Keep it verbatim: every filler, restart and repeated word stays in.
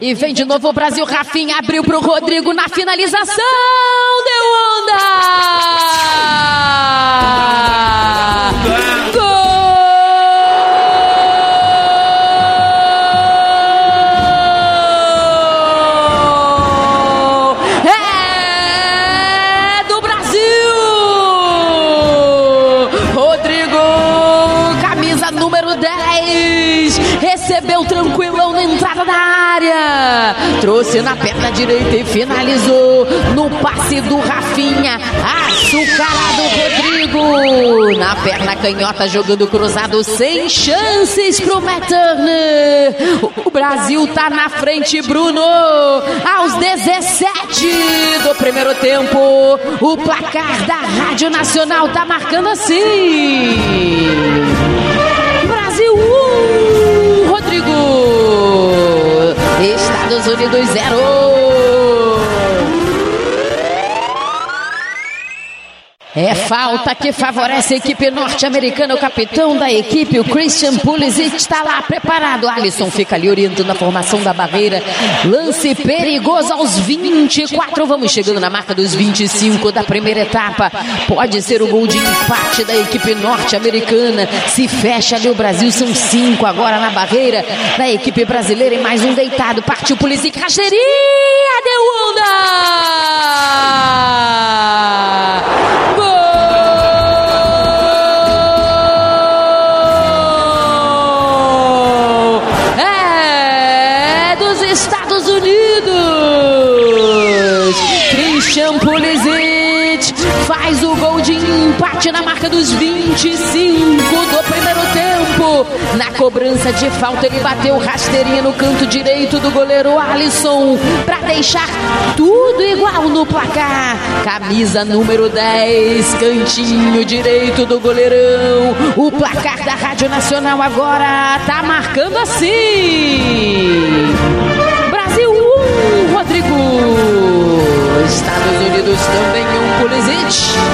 E vem de novo o Brasil, Rafinha abriu pro Rodrigo na finalização, deu onda! Gol! É do Brasil! Rodrigo, camisa número dez, recebeu tranquilão na entrada da área, trouxe na perna direita e finalizou no passe do Rafinha, açucarado Rodrigo, na perna canhota jogando cruzado, sem chances pro Matt Turner. O Brasil tá na frente, Bruno, aos dezessete do primeiro tempo. O placar da Rádio Nacional tá marcando assim: Brasil um, Rodrigo, Estados Unidos zero. É falta que favorece a equipe norte-americana. O capitão da equipe, o Christian Pulisic, está lá preparado. Alisson fica ali orientando a formação da barreira. Lance perigoso aos vinte e quatro. Vamos chegando na marca dos vinte e cinco da primeira etapa. Pode ser o gol de empate da equipe norte-americana. Se fecha ali o Brasil, são cinco agora na barreira da equipe brasileira. E mais um deitado. Partiu Pulisic, rasteirinha, deu onda! Estados Unidos, Christian Pulisic faz o gol de empate na marca dos vinte e cinco do primeiro tempo. Na cobrança de falta ele bateu rasteirinha no canto direito do goleiro Alisson para deixar tudo igual no placar. Camisa número dez, cantinho direito do goleirão. O placar da Rádio Nacional agora tá marcando assim: Brasil um, Rodrigo, Estados Unidos também um, Pulisic.